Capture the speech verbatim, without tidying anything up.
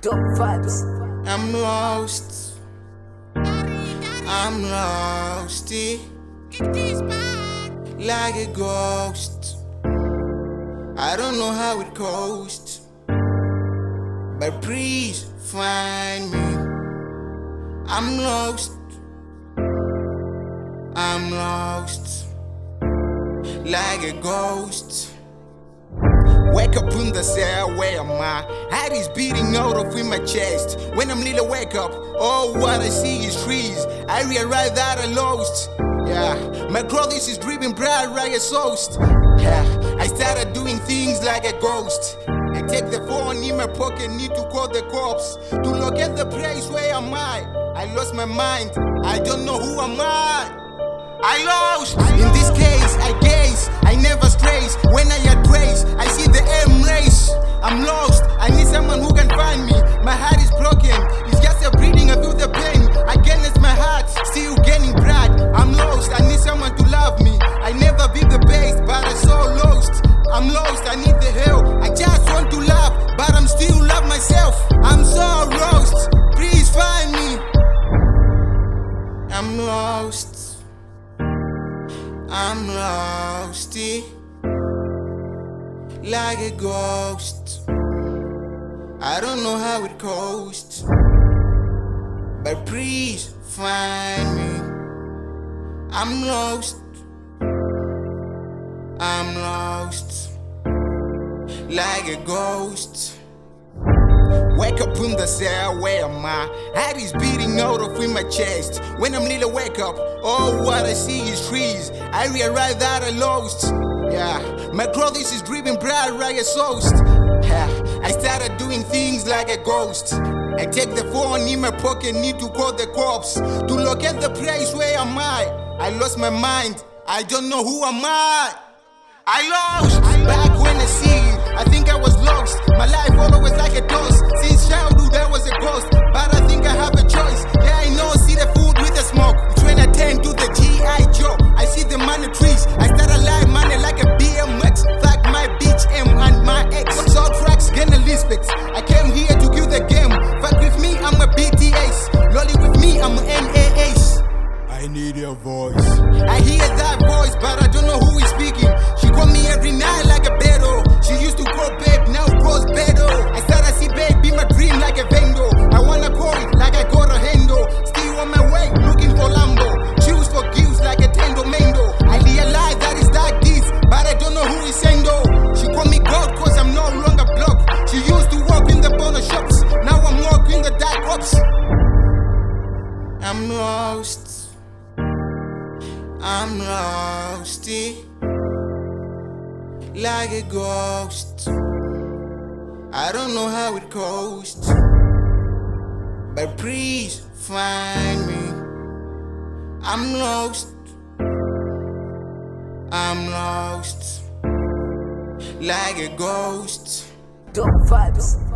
Dope vibes. I'm lost. I'm lost. eh, Like a ghost. I don't know how it goes, but please find me. I'm lost. I'm lost. Like a ghost. Wake up in the cell, where am I? Heart is beating out of in my chest. When I'm little, wake up, all what I see is trees. I realize that I lost. Yeah, my growth is dripping bright like a toast. Yeah, I started doing things like a ghost. I take the phone in my pocket, need to call the cops to locate the place where am I. I lost my mind, I don't know who am I. I lost. In this case, I gaze, I never strays. When I had grace, I see the M race. I'm lost, I need someone who can find me. My heart is broken, it's just a breathing, I feel the pain. Against my heart, still gaining blood. I'm lost, I need someone to love me. I never be the best, but I'm so lost. I'm lost, I need the help. I just want to love, but I'm still love myself. I'm so lost, please find me. I'm lost. I'm lost, eh, like a ghost. I don't know how it goes, but please find me. I'm lost. I'm lost, like a ghost. Wake up in the cell, where am I? Heart is beating out of in my chest. When I'm little, wake up, all what I see is trees. I realize that I lost. Yeah, my growth is dripping bright like a toast. Yeah, I started doing things like a ghost. I take the phone in my pocket, need to call the cops to locate the place where am I. I lost my mind, I don't know who am I. I lost. Back when I see it, I think I was lost. My life always like a ghost. Since childhood I was a ghost, but I think I have a choice. Yeah, I know, see the food with the smoke. It's when I tend to the G I Joe. I see the money trees. I start a life money like a B M X. Fuck my bitch M and my ex. Soul tracks, getting respect. I came here to kill the game. Fuck with me, I'm a B T S. Lolly with me, I'm an N A S. I need your voice. I hear that voice, but I don't know who is speaking. She call me every night like a battle. She used to call babe, now calls battle. I start to see babe be my dream like a vendor. I wanna call it like I got a handle. Still on my way, looking for Lambo. Choose for gifts like a Tendo Mendo. I realize that it's like this, but I don't know who is Sendo. She call me God cause I'm no longer blocked. She used to walk in the corner shops, now I'm walking the dark ops. I'm lost. I'm lost, eh, like a ghost. I don't know how it goes, but please find me. I'm lost. I'm lost, like a ghost. Dope vibes.